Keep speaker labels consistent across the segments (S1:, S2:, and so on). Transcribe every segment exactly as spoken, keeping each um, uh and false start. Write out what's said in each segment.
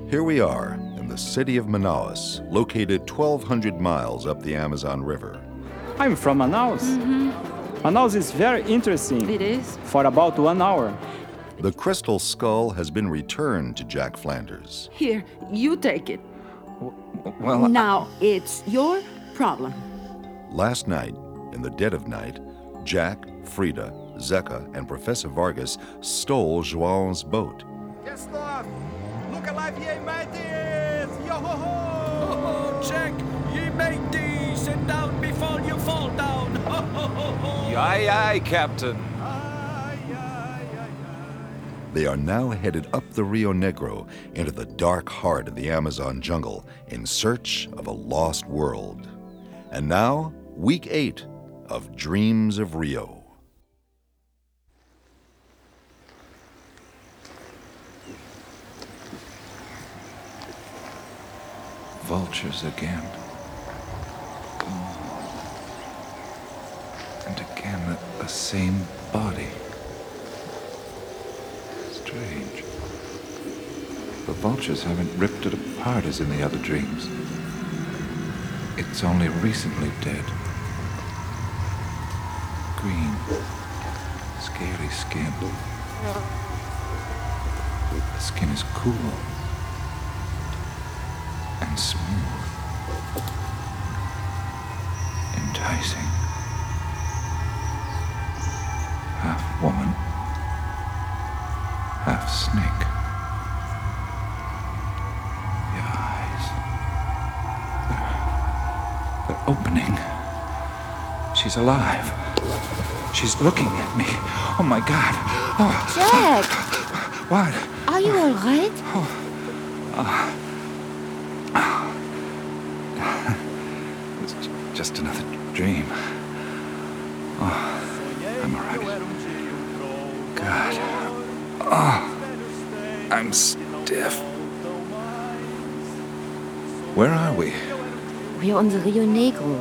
S1: Here we are in the city of Manaus, located twelve hundred miles up the Amazon River.
S2: I'm from Manaus.
S3: Mm-hmm.
S2: Manaus is very interesting.
S3: It is.
S2: For about one hour.
S1: The crystal skull has been returned to Jack Flanders.
S3: Here, you take it.
S2: Well, I-
S3: Now, it's your problem.
S1: Last night, in the dead of night, Jack, Frida, Zeka, and Professor Vargas stole João's boat.
S4: Guess not! Look alive, ye mateys! Yo-ho-ho!
S5: Oh, Jack, ye matey, sit down before you fall down.
S6: Aye, aye, Captain.
S4: Ay, ay, ay, ay.
S1: They are now headed up the Rio Negro into the dark heart of the Amazon jungle in search of a lost world. And now, week eight of Dreams of Rio.
S6: Vultures again. And again, the, the same body. Strange. The vultures haven't ripped it apart as in the other dreams. It's only recently dead. Green, scaly skin. The skin is cool and smooth, enticing. Half woman, half snake. The eyes, they're, they're opening. She's alive. She's looking at me. Oh my God. Oh.
S7: Jack!
S6: What?
S7: Are you all right?
S6: It's j- just another dream. Oh, I'm all right. God. Oh, I'm stiff. Where are we?
S7: We're on the Rio Negro.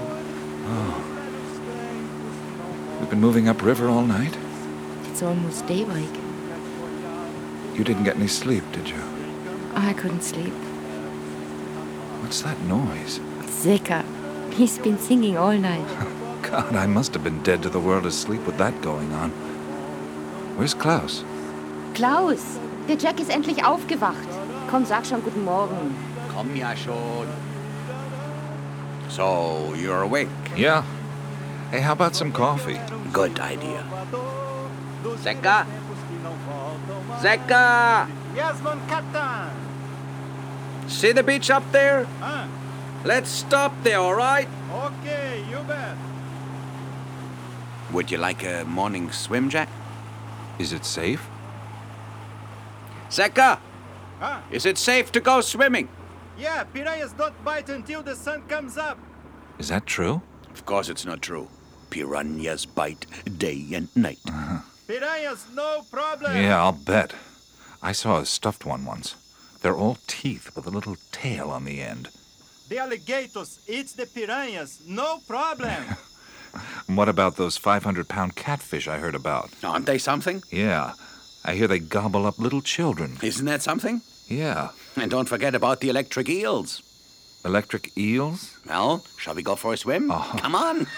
S6: We've been moving upriver all night?
S7: It's almost daybreak.
S6: You didn't get any sleep, did you?
S7: I couldn't sleep.
S6: What's that noise?
S7: Zeka. He's been singing all night.
S6: God, I must have been dead to the world asleep with that going on. Where's Klaus?
S7: Klaus! Der Jack ist endlich aufgewacht. Komm, sag schon guten Morgen.
S5: Komm ja schon. So, you're awake?
S6: Yeah. Hey, how about some coffee?
S5: Good idea. Zeka? Zeka!
S4: Yes, mon captain!
S5: See the beach up there?
S4: Huh?
S5: Let's stop there, all right?
S4: Okay, you bet.
S5: Would you like a morning swim, Jack?
S6: Is it safe?
S5: Zeka!
S4: Huh?
S5: Is it safe to go swimming?
S4: Yeah, piranhas don't bite until the sun comes up.
S6: Is that true?
S5: Of course it's not true. Piranhas bite day and night.
S4: Piranhas, no problem.
S6: Yeah, I'll bet. I saw a stuffed one once. They're all teeth with a little tail on the end.
S4: The alligators eat the piranhas, no problem.
S6: What about those five hundred pound catfish I heard about?
S5: Aren't they something?
S6: Yeah. I hear they gobble up little children.
S5: Isn't that something?
S6: Yeah.
S5: And don't forget about the electric eels.
S6: Electric eels?
S5: Well, shall we go for a swim?
S6: Oh.
S5: Come on.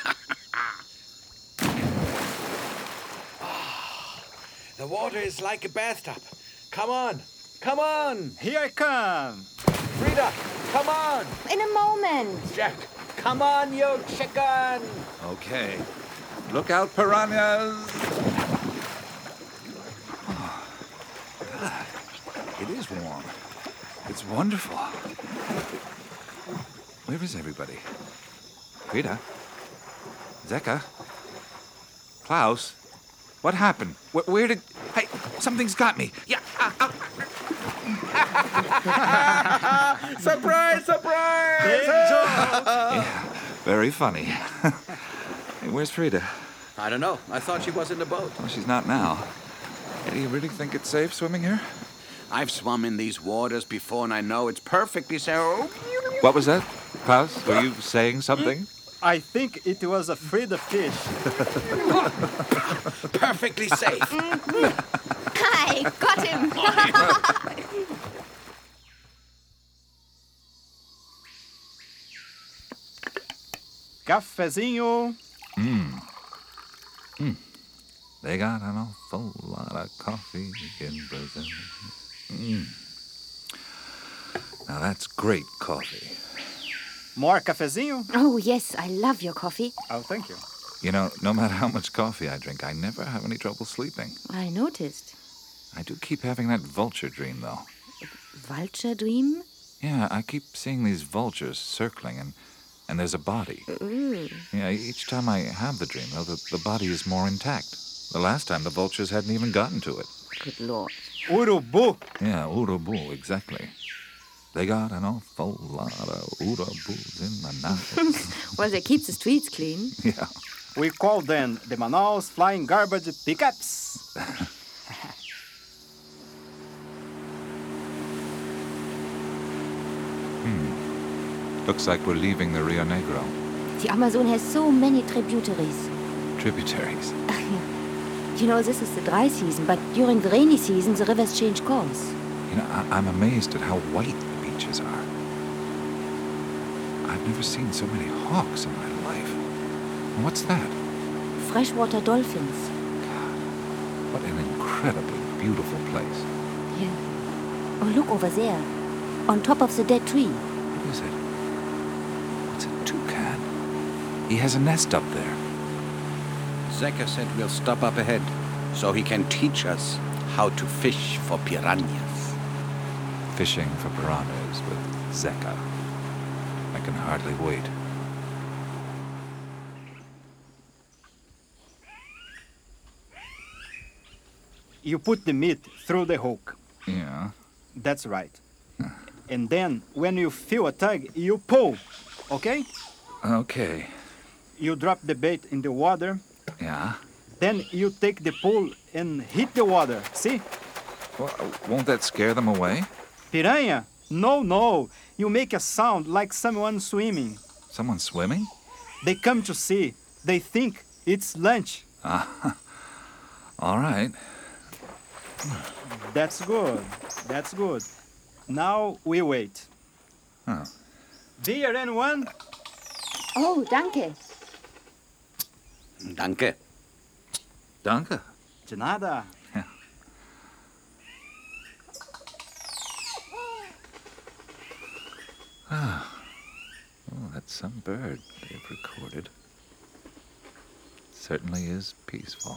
S5: The water is like a bathtub. Come on. Come on.
S4: Here I come.
S5: Frida, come on.
S7: In a moment.
S5: Jack, come on, you chicken.
S6: Okay. Look out, piranhas! Oh, God. It is warm. It's wonderful. Where is everybody? Frida? Zeka? Klaus? What happened? Where, where did... Hey, something's got me. Yeah. Uh, uh.
S5: Surprise, surprise.
S4: Big joke.
S6: Yeah, very funny. Hey, where's Frida?
S5: I don't know. I thought she was in the boat.
S6: Well, she's not now. Hey, do you really think it's safe swimming here?
S5: I've swum in these waters before, and I know it's perfectly safe.
S6: What was that? Klaus, were you saying something?
S4: I think it was a Frida fish.
S5: Perfectly safe.
S7: I got him.
S4: Cafezinho.
S6: They got an awful lot of coffee in Brazil. Mm. Now that's great coffee.
S4: More cafezinho?
S7: Oh, yes, I love your coffee.
S4: Oh, thank you.
S6: You know, no matter how much coffee I drink, I never have any trouble sleeping.
S7: I noticed.
S6: I do keep having that vulture dream, though.
S7: Vulture dream?
S6: Yeah, I keep seeing these vultures circling, and, and there's a body.
S7: Ooh.
S6: Yeah, each time I have the dream, though, the, the body is more intact. The last time, the vultures hadn't even gotten to it.
S7: Good Lord.
S4: Urubu.
S6: Yeah, urubu, exactly. They got an awful lot of urubus in Manaus.
S7: Well, they keep the streets clean.
S6: Yeah.
S4: We call them the Manaus Flying Garbage Pickups.
S6: Looks like we're leaving the Rio Negro.
S7: The Amazon has so many tributaries.
S6: Tributaries.
S7: You know, this is the dry season, but during the rainy season, the rivers change course.
S6: You know, I- I'm amazed at how white the beaches are. I've never seen so many hawks in my life. And what's that?
S7: Freshwater dolphins.
S6: What an incredibly beautiful place.
S7: Yeah. Oh, look over there. On top of the dead tree.
S6: What is it? It's a toucan. He has a nest up there.
S8: Zeka said we'll stop up ahead so he can teach us how to fish for piranhas.
S6: Fishing for piranhas with Zeka. I can hardly wait.
S4: You put the meat through the hook.
S6: Yeah.
S4: That's right. And then, when you feel a tug, you pull. Okay?
S6: Okay.
S4: You drop the bait in the water.
S6: Yeah.
S4: Then you take the pull and hit the water. See?
S6: Well, won't that scare them away?
S4: Piranha? No, no. You make a sound like someone swimming.
S6: Someone swimming?
S4: They come to see. They think it's lunch.
S6: Ah. All right.
S4: That's good. That's good. Now we wait.
S6: Huh.
S4: Beer, anyone?
S7: Oh, danke.
S8: Danke.
S6: Danke.
S4: De nada.
S6: Oh, that's some bird they've recorded. Certainly is peaceful.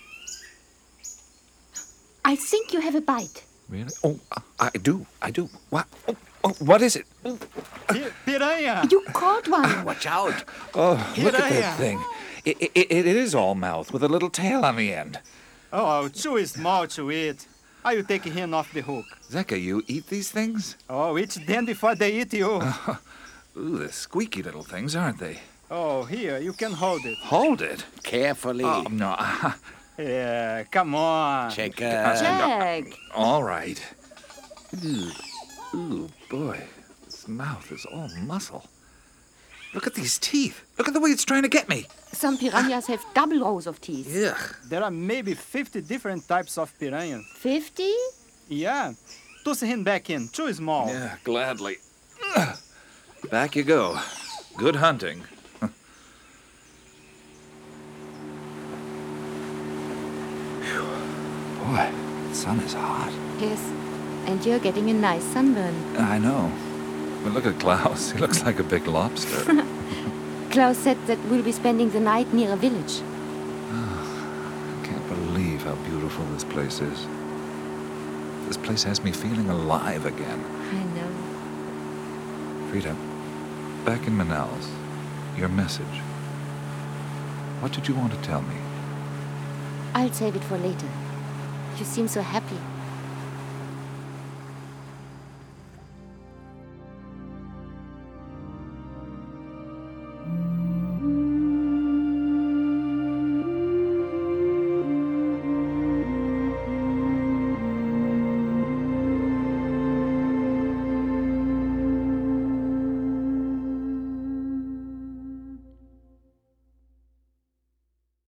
S7: I think you have a bite.
S6: Really? Oh, I do. I do. What? Oh, oh, what is it?
S4: Pi- piranha!
S7: You caught one.
S8: Watch out.
S6: Oh, look at
S4: Piranha.
S6: that thing. It, it, it is all mouth with a little tail on the end.
S4: Oh, too small to eat. I will take him off the hook.
S6: Zeka, you eat these things?
S4: Oh, eat them before they eat you.
S6: Ooh, they're squeaky little things, aren't they?
S4: Oh, here, you can hold it.
S6: Hold it.
S8: Carefully.
S6: Oh, no.
S4: Yeah, come on.
S8: Check
S6: Uh,
S8: uh,
S7: Jack.
S6: All right. Ooh, ooh, boy. This mouth is all muscle. Look at these teeth. Look at the way it's trying to get me.
S7: Some piranhas have double rows of teeth.
S6: Ugh.
S4: There are maybe fifty different types of piranhas.
S7: Fifty?
S4: Yeah. Toss him back in. Too small.
S6: Yeah, gladly. Ugh. Back you go. Good hunting. Phew. Boy, the sun is hot.
S7: Yes. And you're getting a nice sunburn.
S6: I know. But look at Klaus. He looks like a big lobster.
S7: Klaus said that we'll be spending the night near a village.
S6: I can't believe how beautiful this place is. This place has me feeling alive again.
S7: I know.
S6: Frida, back in Manaus, your message. What did you want to tell me?
S7: I'll save it for later. You seem so happy.